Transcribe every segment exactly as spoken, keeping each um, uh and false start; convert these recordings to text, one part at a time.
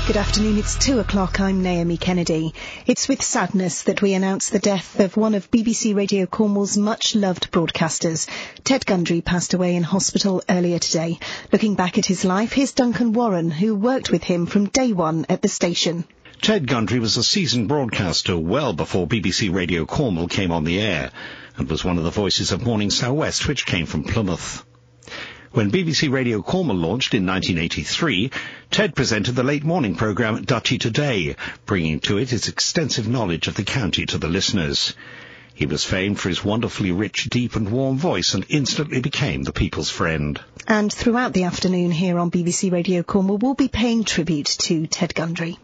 Good afternoon, it's two o'clock, I'm Naomi Kennedy. It's with sadness that we announce the death of one of B B C Radio Cornwall's much-loved broadcasters. Ted Gundry passed away in hospital earlier today. Looking back at his life, here's Duncan Warren, who worked with him from day one at the station. Ted Gundry was a seasoned broadcaster well before B B C Radio Cornwall came on the air, and was one of the voices of Morning Sow West, which came from Plymouth. When B B C Radio Cornwall launched in nineteen eighty-three, Ted presented the late morning programme Duchy Today, bringing to it his extensive knowledge of the county to the listeners. He was famed for his wonderfully rich, deep and warm voice and instantly became the people's friend. And throughout the afternoon here on B B C Radio Cornwall, we'll be paying tribute to Ted Gundry.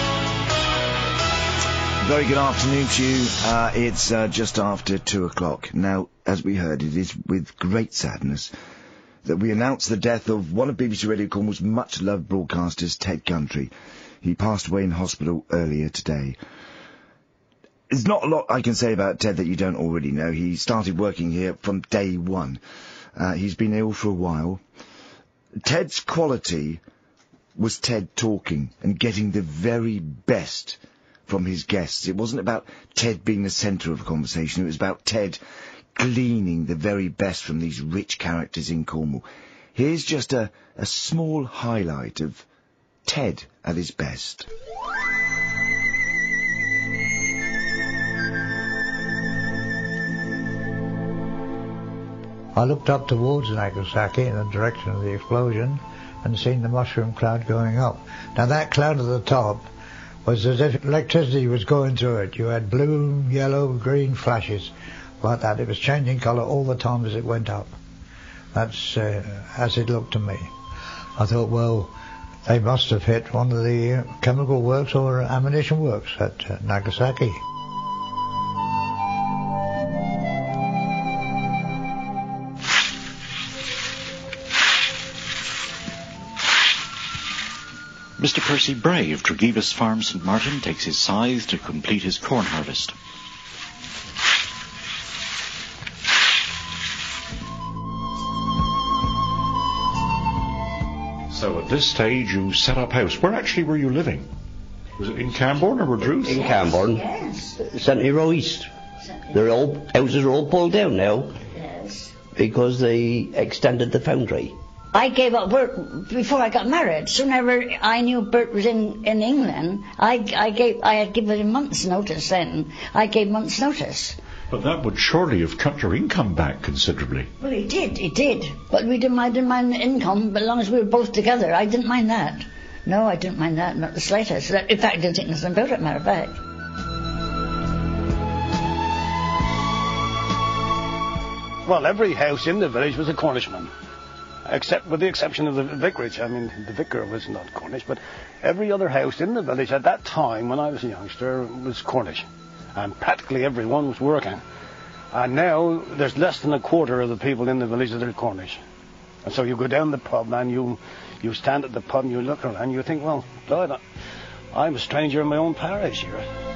Very good afternoon to you. Uh, it's uh, just after two o'clock. Now, as we heard, it is with great sadness that we announce the death of one of B B C Radio Cornwall's much-loved broadcasters, Ted Gundry. He passed away in hospital earlier today. There's not a lot I can say about Ted that you don't already know. He started working here from day one. Uh, he's been ill for a while. Ted's quality was Ted talking and getting the very best from his guests. It wasn't about Ted being the centre of a conversation. It was about Ted gleaning the very best from these rich characters in Cornwall. Here's just a, a small highlight of Ted at his best. I looked up towards Nagasaki in the direction of the explosion and seen the mushroom cloud going up. Now that cloud at the top was as if electricity was going through it. You had blue, yellow, green flashes like that. It was changing colour all the time as it went up. That's uh, as it looked to me. I thought, well, they must have hit one of the uh, chemical works or ammunition works at uh, Nagasaki. Mister Percy Bray of Tregevis Farm, St Martin, takes his scythe to complete his corn harvest. So at this stage you set up house. Where actually were you living? Was it in Camborne or Redruth? In Camborne. Yes. Centenary Row East. Their old houses are all pulled down now. Yes. Because they extended the foundry. I gave up work before I got married. Soon ever I knew Bert was in, in England, I, I gave I had given him months' notice then. I gave months' notice. But that would surely have cut your income back considerably. Well, it did, it did. But we didn't, I didn't mind the income, but as long as we were both together, I didn't mind that. No, I didn't mind that, not the slightest. In fact, I didn't think nothing about it, matter of fact. Well, every house in the village was a Cornishman, except with the exception of the vicarage. I mean, the vicar was not Cornish, but every other house in the village at that time, when I was a youngster, was Cornish. And practically everyone was working. And now there's less than a quarter of the people in the village that are Cornish. And so you go down the pub and you you stand at the pub and you look around and you think, well, God, I'm a stranger in my own parish here.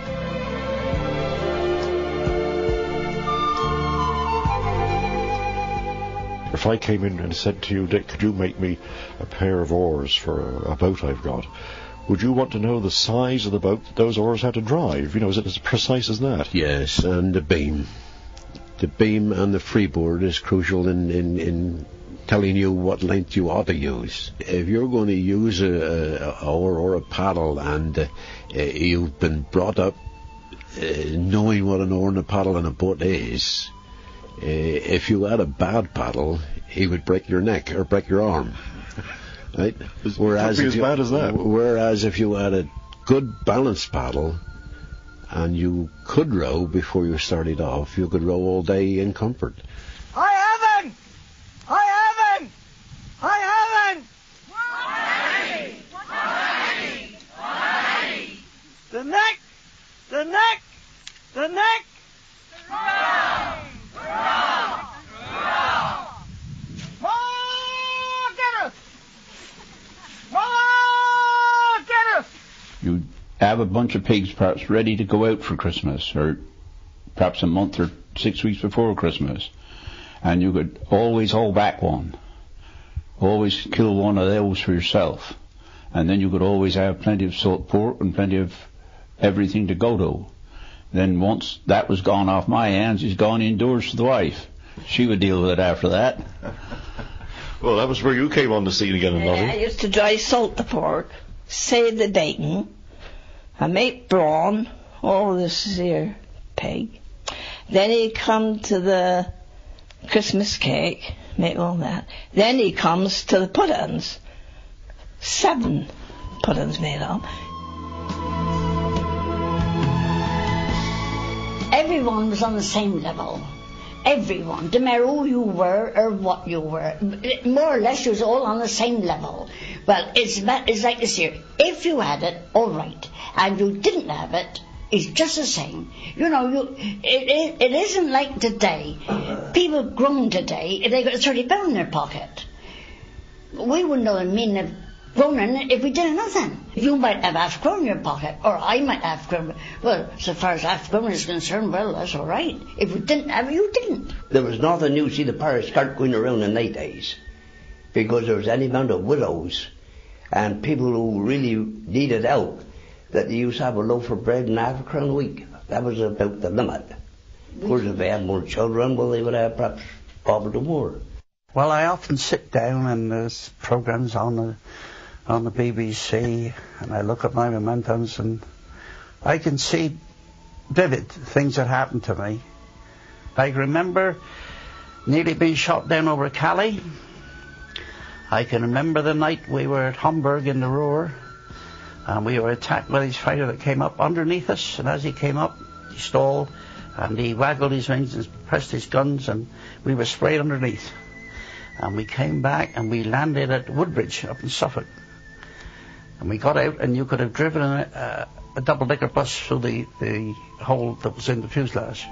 If I came in and said to you, Dick, could you make me a pair of oars for a, a boat I've got, would you want to know the size of the boat that those oars had to drive? You know, is it as precise as that? Yes, and the beam. The beam and the freeboard is crucial in, in, in telling you what length you ought to use. If you're going to use a, a oar or a paddle and uh, uh, you've been brought up uh, knowing what an oar and a paddle and a boat is, uh, if you had a bad paddle, he would break your neck or break your arm. Right? Whereas as you, bad as that. Whereas if you had a good balanced paddle and you could row before you started off, you could row all day in comfort. I haven't! I haven't! I haven't! Why? Why? Why? The neck! The neck! The neck! Hurrah! Hurrah! Hurrah! You have a bunch of pigs perhaps ready to go out for Christmas, or perhaps a month or six weeks before Christmas, and you could always hold back one. Always kill one of those for yourself, And then you could always have plenty of salt pork and plenty of everything to go to. Then once that was gone off my hands, he's gone indoors to the wife. She would deal with it after that. Well, that was where you came on the scene again, Yeah, Nolly. I used to dry salt the pork, save the bacon, and make brawn, all this here pig. Then he'd come to the Christmas cake, make all that. Then he comes to the puddings. Seven puddings made up. Everyone was on the same level. Everyone, no matter who you were or what you were, more or less you was all on the same level. Well, it's it's like this here. If you had it, all right, and you didn't have it, it's just the same. You know, you it it, it isn't like today. People grown today, if they got thirty pound in their pocket, we wouldn't know the meaning of groaning if we didn't nothing. You might have half grown in your pocket, or I might have grown. Well, so far as half grown is concerned, well, that's all right. If we didn't have it, you didn't. There was nothing new, see the parish cart going around in night days, because there was any amount of widows and people who really needed help that they used to have a loaf of bread and half a crown a week. That was about the limit. Of course, if they had more children, well, they would have perhaps probably more. Well, I often sit down and there's programs on the on the B B C, and I look at my mementos, and I can see vivid things that happened to me. I remember nearly being shot down over Calais. I can remember the night we were at Hamburg in the Ruhr, and we were attacked by this fighter that came up underneath us, and as he came up, he stalled, and he waggled his wings and pressed his guns, and we were sprayed underneath. And we came back, and we landed at Woodbridge up in Suffolk. And we got out, and you could have driven a, a, a double-decker bus through the, the hole that was in the fuselage.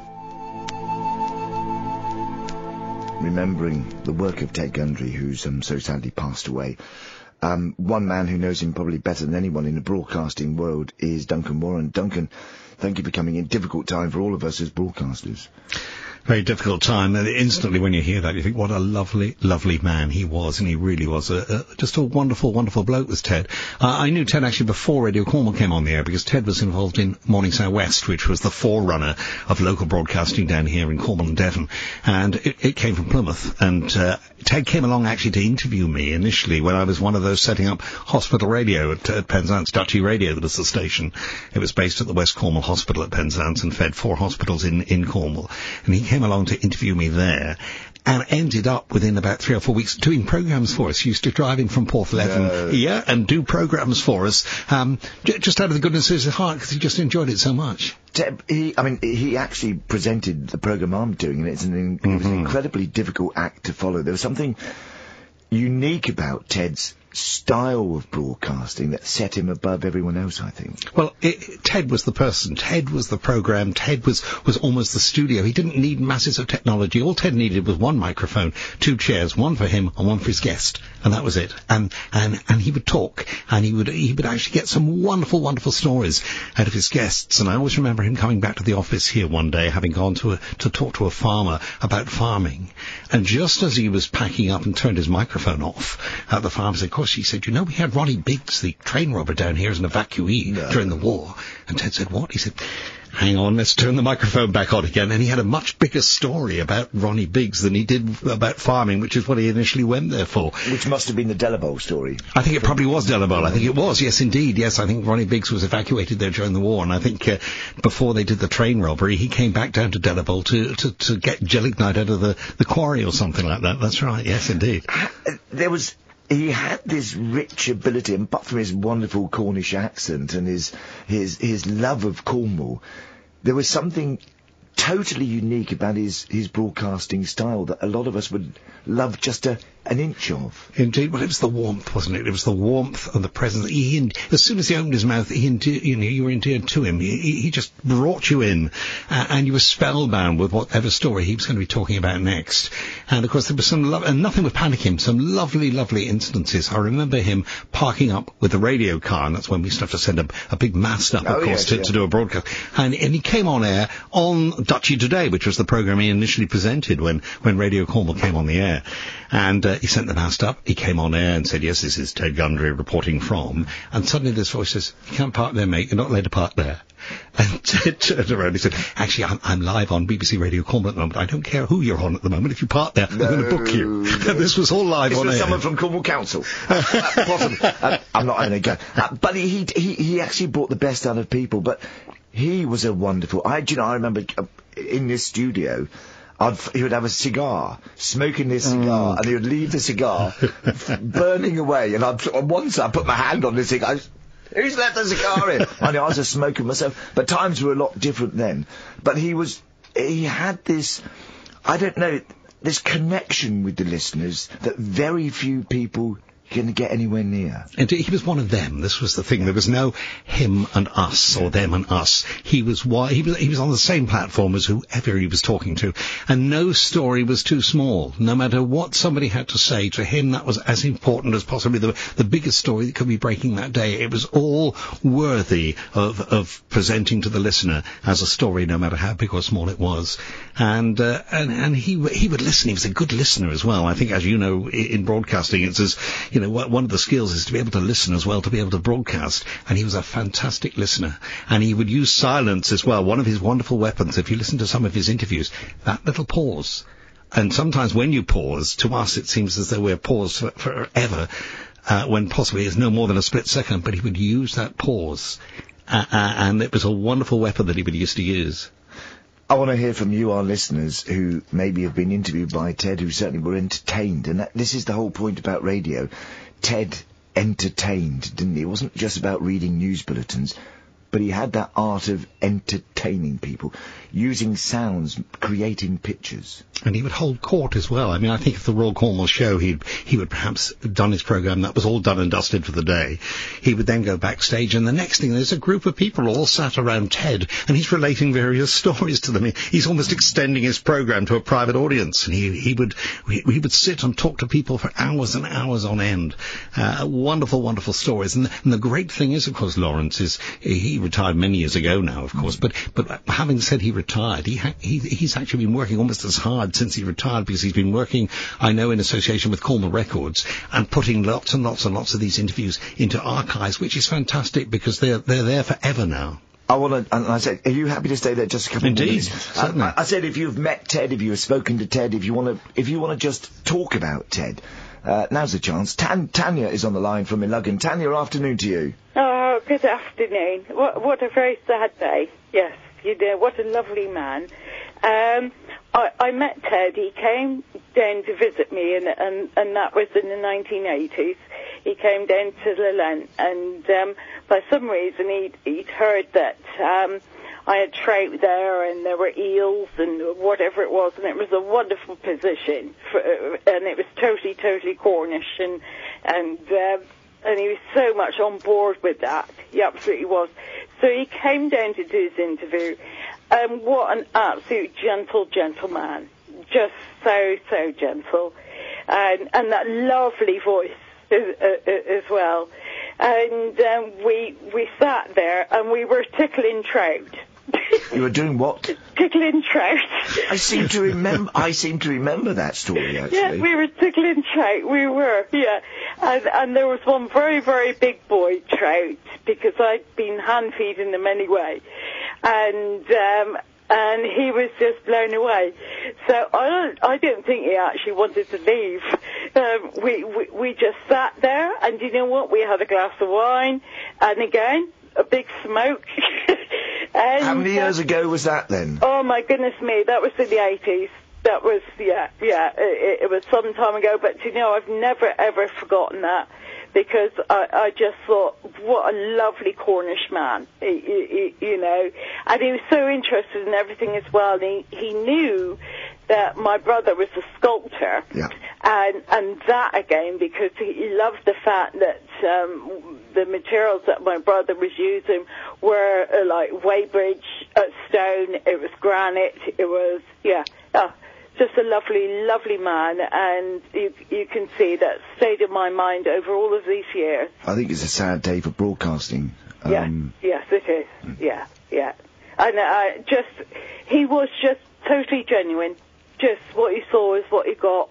Remembering the work of Ted Gundry, who's um, so sadly passed away, um, one man who knows him probably better than anyone in the broadcasting world is Duncan Warren. Duncan, thank you for coming in. Difficult time for all of us as broadcasters. Very difficult time. And instantly when you hear that, you think, what a lovely, lovely man he was. And he really was a, a, just a wonderful, wonderful bloke, was Ted. Uh, I knew Ted actually before Radio Cornwall came on the air, because Ted was involved in Morning South West, which was the forerunner of local broadcasting down here in Cornwall and Devon. And it, it came from Plymouth. And uh, Ted came along actually to interview me initially when I was one of those setting up hospital radio at, at Penzance, Duchy Radio, that was the station. It was based at the West Cornwall Hospital at Penzance and fed four hospitals in, in Cornwall. And he came along to interview me there, and ended up within about three or four weeks doing programmes for us. He used to drive in from Porthleven no. here and do programmes for us, um, j- just out of the goodness of his heart, because he just enjoyed it so much. He, I mean, he actually presented the programme I'm doing, and it's an, mm-hmm. it was an incredibly difficult act to follow. There was something unique about Ted's style of broadcasting that set him above everyone else, I think. Well, it, Ted was the person. Ted was the programme. Ted was, was almost the studio. He didn't need masses of technology. All Ted needed was one microphone, two chairs, one for him and one for his guest. And that was it. And, and, and he would talk, and he would, he would actually get some wonderful, wonderful stories out of his guests. And I always remember him coming back to the office here one day, having gone to a, to talk to a farmer about farming. And just as he was packing up and turned his microphone off, uh, the farmer said, of course, he said, you know, we had Ronnie Biggs, the train robber, down here as an evacuee no. during the war. And Ted said, what? He said, hang on, let's turn the microphone back on again. And he had a much bigger story about Ronnie Biggs than he did about farming, which is what he initially went there for. Which must have been the Delabole story. I think it probably was Delabole. I think it was, yes, indeed. Yes, I think Ronnie Biggs was evacuated there during the war. And I think uh, before they did the train robbery, he came back down to Delabole to, to, to get gelignite out of the, the quarry or something like that. That's right, yes, indeed. There was... He had this rich ability, and apart from his wonderful Cornish accent and his his his love of Cornwall, there was something totally unique about his, his broadcasting style that a lot of us would love just a, an inch of. Indeed. Well, it was the warmth, wasn't it? It was the warmth and the presence. He, as soon as he opened his mouth, he, you know, you were endeared to him. He, he just brought you in, uh, and you were spellbound with whatever story he was going to be talking about next. And, of course, there was some love, and nothing would panic him, some lovely, lovely instances. I remember him parking up with the radio car, and that's when we used to have to send a, a big mast up, of oh, course, yes, to, yeah. to do a broadcast. And, and he came on air on Duchy Today, which was the programme he initially presented when, when Radio Cornwall came on the air. And uh, uh, he sent the mast up, he came on air and said, yes, this is Ted Gundry reporting from, and suddenly this voice says, you can't park there, mate, you're not allowed to park there. And Ted turned around and he said, actually, I'm, I'm live on B B C Radio Cornwall at the moment. I don't care who you're on at the moment. If you park there, No, I'm going to book you. no. And this was all live This on was air. someone from Cornwall Council. uh, possibly. Uh, I'm not having a go. Uh, but he, he he actually brought the best out of people. But he was a wonderful. I do you know I remember uh, in this studio. I'd, he would have a cigar, smoking this cigar, Mm. and he would leave the cigar burning away. And I'd, on one side, put my hand on the cigar. Who's left the cigar in? I know I was a smoker myself, but times were a lot different then. But he was, he had this, I don't know, this connection with the listeners that very few people can get anywhere near. And he was one of them. This was the thing. There was no him and us or them and us. He was why he was he was on the same platform as whoever he was talking to, and no story was too small. No matter what somebody had to say to him, that was as important as possibly the the biggest story that could be breaking that day. It was all worthy of of presenting to the listener as a story, no matter how big or small it was. And uh, and and he he would listen. He was a good listener as well. I think, as you know, in broadcasting, it's as you know, one of the skills is to be able to listen as well, to be able to broadcast, and he was a fantastic listener. And he would use silence as well, one of his wonderful weapons. If you listen to some of his interviews, that little pause. And sometimes when you pause, to us it seems as though we're paused for, forever, uh, when possibly it's no more than a split second, but he would use that pause. Uh, uh, and it was a wonderful weapon that he would used to use. I want to hear from you, our listeners, who maybe have been interviewed by Ted, who certainly were entertained. And that, this is the whole point about radio. Ted entertained, didn't he? It wasn't just about reading news bulletins, but he had that art of entertaining people, using sounds, creating pictures. And he would hold court as well. I mean, I think if the Royal Cornwall show, he'd, he would perhaps have done his programme, that was all done and dusted for the day. He would then go backstage, and the next thing, there's a group of people all sat around Ted, and he's relating various stories to them. He, he's almost extending his programme to a private audience, and he, he would he, he would sit and talk to people for hours and hours on end. Uh, wonderful, wonderful stories. And, and the great thing is, of course, Lawrence, is he retired many years ago now, of course, but but having said he retired, he, ha- he he's actually been working almost as hard since he retired, because he's been working, I know, in association with Cornwall Records, and putting lots and lots and lots of these interviews into archives, which is fantastic, because they're they're there forever now. I want to, and I said, are you happy to stay there just a couple Indeed, of minutes? certainly. I, I said, if you've met Ted, if you have spoken to Ted, if you want to, if you want to just talk about Ted, uh, now's the chance. Tan- Tanya is on the line from Illuggan. Tanya, afternoon to you. Oh, good afternoon. What, what a very sad day. Yes, you know, what a lovely man. Um, I, I met Ted. He came down to visit me, and, and, and that was in the nineteen eighties. He came down to Lillent, and um, by some reason he'd, he'd heard that um, I had trout there, and there were eels and whatever it was, and it was a wonderful position, for, and it was totally, totally Cornish, and and um, and he was so much on board with that. He absolutely was. So he came down to do his interview. Um, what an absolute gentle gentleman. Just so, so gentle. And, and that lovely voice as, uh, as well. And um, we we sat there and we were tickling trout. You were doing what? Tickling trout. I seem to remember. I seem to remember that story. Actually, Yeah, we were tickling trout. We were, yeah. And and there was one very very big boy trout, because I'd been hand feeding them anyway, and um, and he was just blown away. So I don't I don't think he actually wanted to leave. Um, we, we we just sat there, and you know what? We had a glass of wine, and again a big smoke. And, how many years ago was that then? Oh my goodness me, that was in the eighties. That was, yeah, yeah, it, it was some time ago, but you know, I've never ever forgotten that, because I, I just thought, what a lovely Cornish man, he, he, he, you know, and he was so interested in everything as well, and he, he knew that my brother was a sculptor, yeah. and and that again, because he loved the fact that um, the materials that my brother was using were uh, like Weybridge uh, stone, it was granite, it was, yeah, oh, just a lovely, lovely man, and you you can see that stayed in my mind over all of these years. I think it's a sad day for broadcasting. Um, yeah, yes, it is. Yeah, yeah, and uh, just he was just totally genuine. Just what you saw is what you got.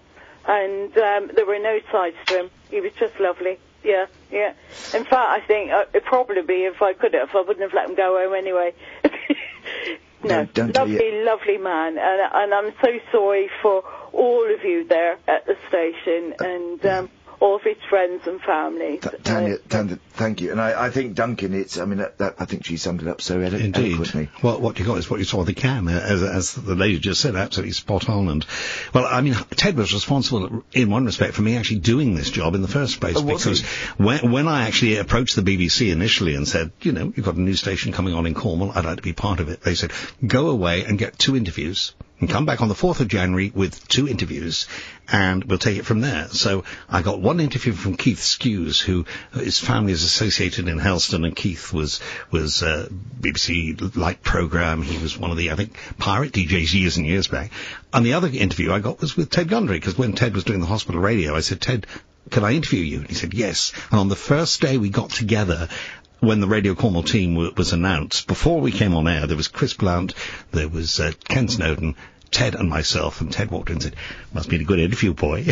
and um, there were no sides to him. He was just lovely. Yeah, yeah. In fact, I think uh, it'd probably be, if I could have, I wouldn't have let him go home anyway. No, Don't- don't lovely, you- lovely man, and, and I'm so sorry for all of you there at the station, and um, all of his friends and family. Tanya, Tanya, thank you. And I, I think Duncan, it's, I mean, that, that, I think she summed it up so elo- Indeed. eloquently. Well, what you got is what you saw on the cam, uh, as, as the lady just said, absolutely spot on. And, well, I mean, Ted was responsible, in one respect, for me actually doing this job in the first place. Oh, was because he? when, when I actually approached the B B C initially and said, you know, you've got a new station coming on in Cornwall, I'd like to be part of it, they said, go away and get two interviews. And come back on the fourth of January with two interviews, and we'll take it from there. So I got one interview from Keith Skews, who his family is associated in Helston, and Keith was was uh, B B C Light programme. He was one of the, I think, pirate D Js years and years back. And the other interview I got was with Ted Gundry, because when Ted was doing the hospital radio, I said, Ted, can I interview you? And he said, yes. And on the first day we got together, when the Radio Cornwall team w- was announced, before we came on air, there was Chris Blount, there was uh, Ken Snowden, Ted and myself, and Ted walked in and said, must be a good interview, boy.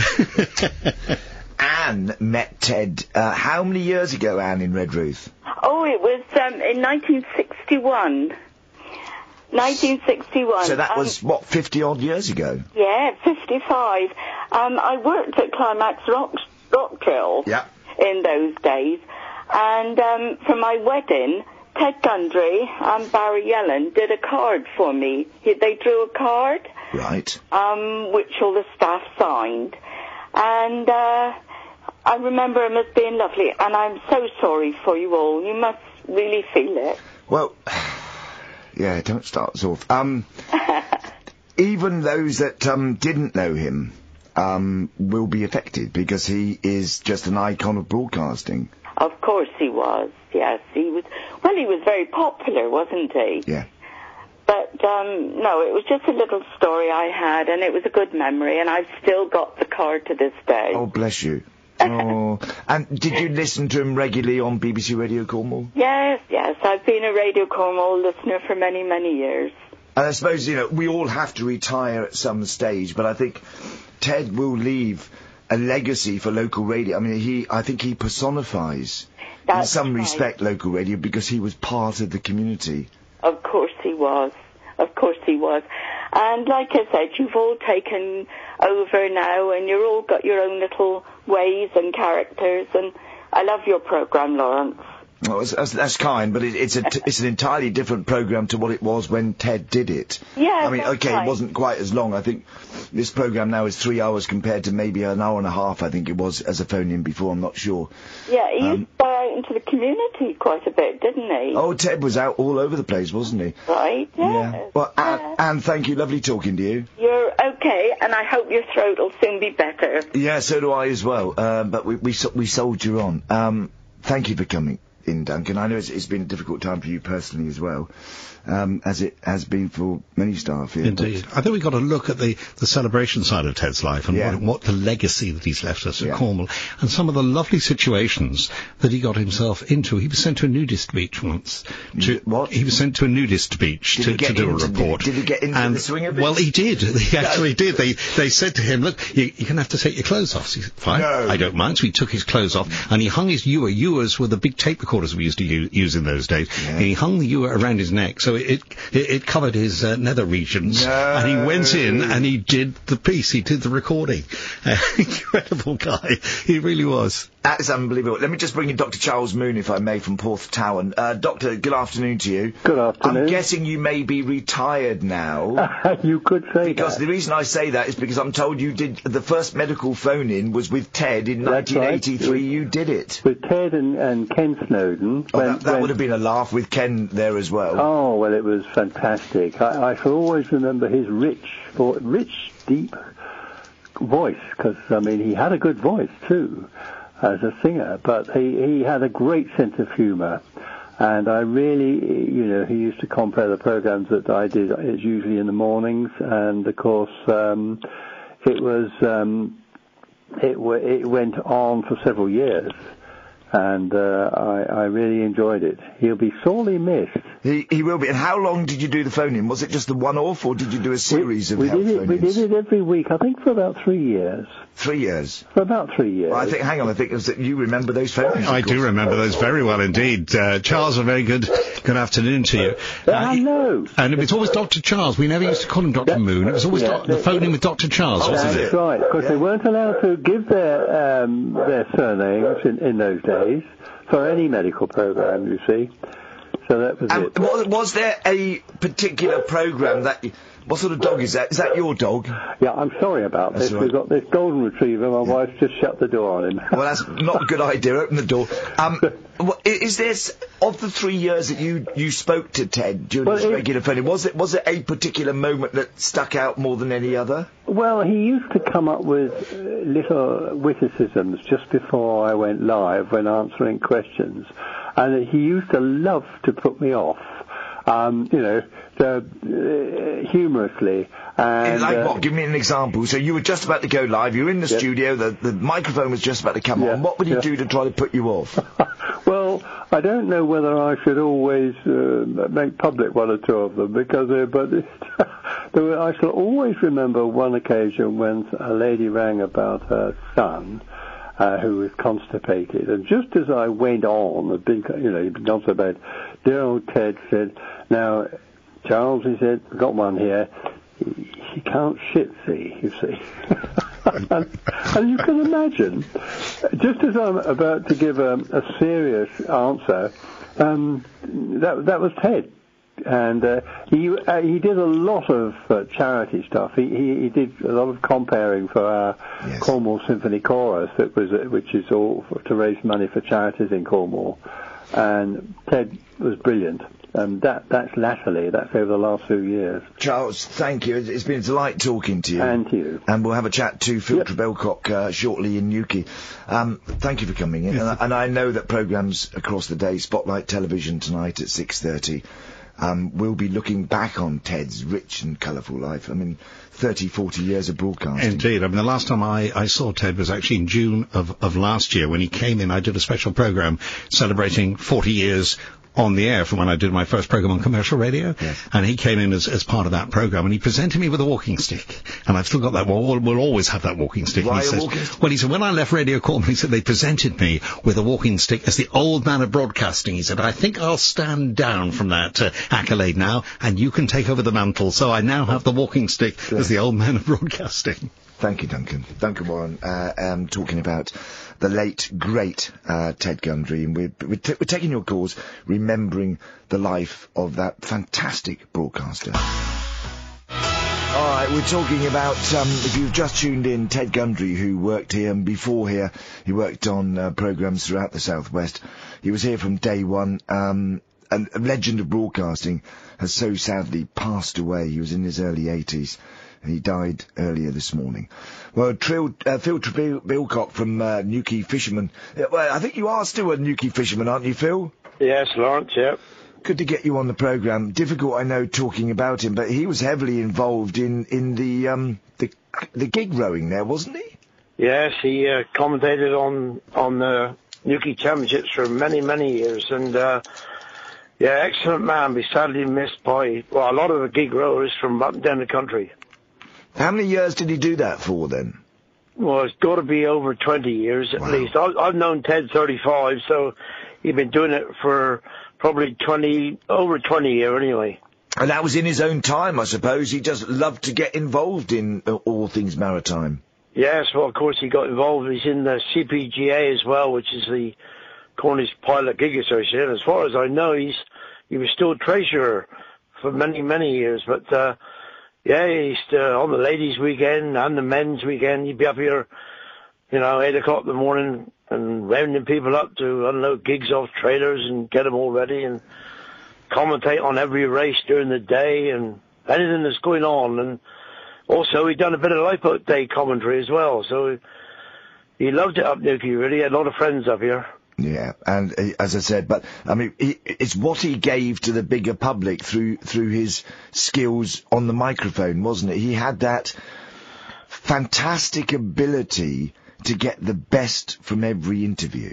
Anne met Ted, uh, how many years ago, Anne, in Redruth? Oh, it was um, in nineteen sixty-one. nineteen sixty-one. So that Um, was, what, fifty-odd years ago? Yeah, fifty-five. Um, I worked at Climax Rock, Rock Drill Yeah. in those days, and um, for my wedding, Ted Gundry and Barry Yellen did a card for me. He- They drew a card, Right. um, which all the staff signed, and uh, I remember him as being lovely, and I'm so sorry for you all. You must really feel it. Well, yeah, don't start us off. Um, even those that um, didn't know him um, will be affected, because he is just an icon of broadcasting. Of course he was, yes. He was, well, he was very popular, wasn't he? Yeah. But, um, no, it was just a little story I had, and it was a good memory, and I've still got the card to this day. Oh, bless you. Oh, and did you listen to him regularly on B B C Radio Cornwall? Yes, yes. I've been a Radio Cornwall listener for many, many years. And I suppose, you know, we all have to retire at some stage, but I think Ted will leave a legacy for local radio. I mean, he, I think he personifies, in That's some right. respect, local radio, because he was part of the community. Of course he was. Of course he was. And like I said, you've all taken over now, and you're all got your own little ways and characters, and I love your programme, Lawrence. Well, that's, that's, that's kind, but it, it's a, t- it's an entirely different programme to what it was when Ted did it. Yeah, I mean, that's okay, right. it wasn't quite as long. I think this programme now is three hours compared to maybe an hour and a half, I think it was, as a phone-in before, I'm not sure. Yeah, he Um, used to go out into the community quite a bit, didn't he? Oh, Ted was out all over the place, wasn't he? Right, yeah. Well, Anne, Anne, thank you. Lovely talking to you. You're okay, and I hope your throat will soon be better. Yeah, so do I as well. Um, but we we, so- we soldier on. Um, thank you for coming in, Duncan. I know it's, it's been a difficult time for you personally as well, um, as it has been for many staff here. Indeed. I think we've got to look at the, the celebration side of Ted's life and Yeah. what, what the legacy that he's left us at Yeah. Cornwall, and some of the lovely situations that he got himself into. He was sent to a nudist beach once. To, what? He was sent to a nudist beach Did to, he get to do into a the- report. did he get into and, the swing of it? Well, he did. He actually did. They they said to him, look, you, you're going to have to take your clothes off. He said, fine, No. I don't mind. So he took his clothes off, and he hung his ewer. Ewers were the big tape recorders we used to use, use in those days. Yeah. And he hung the ewer around his neck, so it it, it covered his uh, nether regions. No. And he went in and he did the piece. He did the recording. Uh, incredible guy. He really was. That's unbelievable. Let me just bring in Doctor Charles Moon, if I may, from Porth Towan. Uh, Doctor, good afternoon to you. Good afternoon. I'm guessing you may be retired now. You could say Because that. the reason I say that is because I'm told you did, the first medical phone-in was with Ted in That's right. nineteen eighty-three. You did it. With Ted and, and Ken Snowden. Oh, when- that that when- would have been a laugh with Ken there as well. Oh, well, it was fantastic. I, I shall always remember his rich, vo- rich, deep voice, because, I mean, he had a good voice, too, as a singer, but he, he had a great sense of humour. And I really, you know, he used to compare the programs that I did. It's usually in the mornings, and, of course, um, it was... Um, it, w- it went on for several years. and uh, I, I really enjoyed it. He'll be sorely missed. He, he will be. And how long did you do the phone-in? Was it just the one-off, or did you do a series we, of we health did it, We phone-ins? did it every week, I think for about three years. Three years? For about three years. Well, I think, hang on, I think it was that you remember those phone-ins. I of do course. remember those very well indeed. Uh, Charles, a very good good afternoon to you. Uh, I know. And it was always Doctor Charles. We never used to call him Doctor Moon. It was always yeah, doc- the phone-in with Doctor Charles, wasn't That's it? right, because they weren't allowed to give their um, their surnames in, in those days for any medical program, you see. So that was And it. was, was there a particular programme that... y- What sort of dog is that? Is that your dog? Yeah, I'm sorry about That's this. all right. We've got this golden retriever. My wife's just shut the door on him. Well, that's not a good idea. Open the door. Um, wha- i- is this of the three years that you, you spoke to Ted during Well, this it- regular phone? Was it was it a particular moment that stuck out more than any other? Well, he used to come up with uh, little witticisms just before I went live when answering questions. And he used to love to put me off, um, you know, to, uh, humorously. And, like uh, what? Give me an example. So you were just about to go live. You were in the Yeah. studio. The the microphone was just about to come Yeah, on. What would he yeah. do to try to put you off? Well, I don't know whether I should always uh, make public one or two of them, because, uh, but it, there were, I shall always remember one occasion when a lady rang about her son, uh, who was constipated, and just as I went on, had been, you know, he'd been gone to bed, dear old Ted said, "Now, Charles," he said, "I've got one here. He, he can't shit, see, you see." and, and you can imagine, just as I'm about to give a, a serious answer, um, that that was Ted, and uh, he uh, he did a lot of uh, charity stuff. He, he he did a lot of comparing for our Yes. Cornwall Symphony Chorus, that was uh, which is all for, to raise money for charities in Cornwall, and Ted was brilliant. And that, that's latterly, that's over the last few years. Charles, thank you. It's- It's been a delight talking to you. And to you. And we'll have a chat to Phil Yep. Trebelcock uh, shortly in Newquay. Um, thank you for coming in. And, I, and I know that programmes across the day, Spotlight Television tonight at six thirty, um, we'll be looking back on Ted's rich and colourful life. I mean, thirty, forty years of broadcasting. Indeed. I mean, the last time I, I saw Ted was actually in June of, of last year when he came in. I did a special programme celebrating forty years on the air from when I did my first programme on commercial radio. Yes. And he came in as, as part of that programme, and he presented me with a walking stick. And I've still got that. We'll, we'll always have that walking stick. Why he a says, walking stick? Well, he said, when I left Radio Cornwall, he said, they presented me with a walking stick as the old man of broadcasting. He said, I think I'll stand down from that uh, accolade now, and you can take over the mantle. So I now have the walking stick as the old man of broadcasting. Thank you, Duncan. Duncan Warren, uh, um, talking about the late, great uh, Ted Gundry. And we're, we're, t- we're taking your calls, remembering the life of that fantastic broadcaster. All right, we're talking about, um, if you've just tuned in, Ted Gundry, who worked here, and before here, he worked on uh, programmes throughout the Southwest. He was here from day one, um, and a legend of broadcasting, has so sadly passed away. He was in his early eighties. And he died earlier this morning. Well, Trill, uh, Phil Trebelcock from uh, Newquay Fisherman. Uh, well, I think you are still a Newquay Fisherman, aren't you, Phil? Yes, Lawrence, yeah. Good to get you on the programme. Difficult, I know, talking about him, but he was heavily involved in, in the, um, the the gig rowing there, wasn't he? Yes, he uh, commentated on on the Newquay Championships for many, many years, and uh, yeah, excellent man. Be sadly missed by well a lot of the gig rowers from up and down the country. How many years did he do that for, then? Well, it's got to be over twenty years at Wow. least. I, I've known Ted thirty-five, so he'd been doing it for probably twenty, over twenty years anyway. And that was in his own time, I suppose. He just loved to get involved in uh, all things maritime. Yes, well, of course he got involved. He's in the C P G A as well, which is the Cornish Pilot Gig Association. As far as I know, he's he was still treasurer for many, many years. But uh, yeah, he's uh, on the ladies' weekend and the men's weekend. He'd be up here, you know, eight o'clock in the morning and rounding people up to unload gigs off trailers and get them all ready and commentate on every race during the day and anything that's going on. And also, he'd done a bit of Lifeboat Day commentary as well, so he loved it up Newquay, really. He had a lot of friends up here. Yeah, and uh, as I said, but I mean, he, it's what he gave to the bigger public through through his skills on the microphone, wasn't it? He had that fantastic ability to get the best from every interview.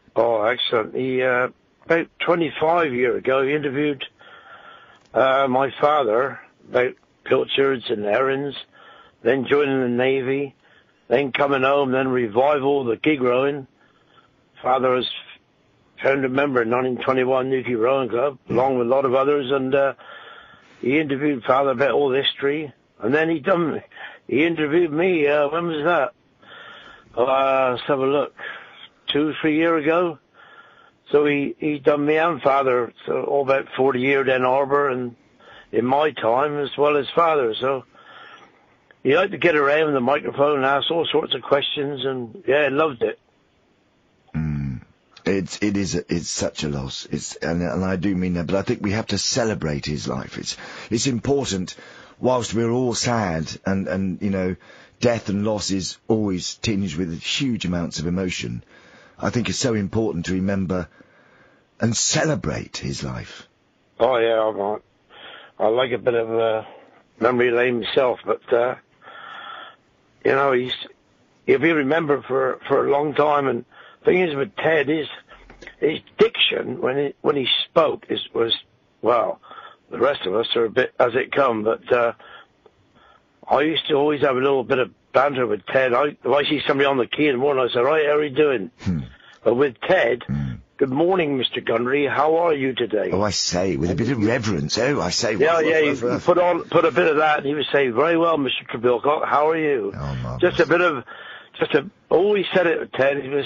Oh, excellent. He, uh, about twenty-five years ago, he interviewed uh, my father about pilchards and herons, then joining the Navy, then coming home, then revival, the gig rowing. Father was found a member in nineteen twenty-one Newquay Rowing Club, along with a lot of others, and uh, he interviewed Father about all the history, and then he done, he interviewed me, uh, when was that? Uh, let's have a look. Two, three years ago. So he, he done me and Father, so all about forty years in Harbour, and in my time, as well as Father, so he liked to get around the microphone and ask all sorts of questions, and yeah, loved it. Mm. It's, it is, a, it's such a loss. It's, and, and I do mean that, but I think we have to celebrate his life. It's, it's important, whilst we're all sad, and, and, you know, death and loss is always tinged with huge amounts of emotion. I think it's so important to remember and celebrate his life. Oh yeah, I'm, I like a bit of uh, memory lane myself, but, uh, you know, he's, he'll be remembered for, for a long time, and the thing is with Ted, his, his diction, when he, when he spoke, is, was, well, the rest of us are a bit as it come, but, uh, I used to always have a little bit of banter with Ted. I, if I see somebody on the quay in the morning, I say, right, how are you doing? Hmm. But with Ted, hmm. Good morning, Mister Gundry. How are you today? Oh, I say, with a bit of reverence. Oh, I say. Yeah, what, yeah, what, what, you put on, put a bit of that, and he would say, very well, Mister Trebilcock, how are you? Oh, just a bit of, just a, always said it with Ted, he was...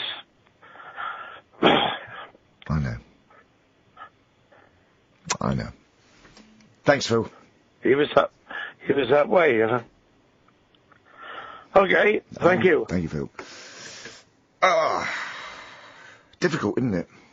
I know. I know. Thanks, Phil. He was that, he was that way, you know. Okay, thank um, you. Thank you, Phil. Ah, difficult, isn't it?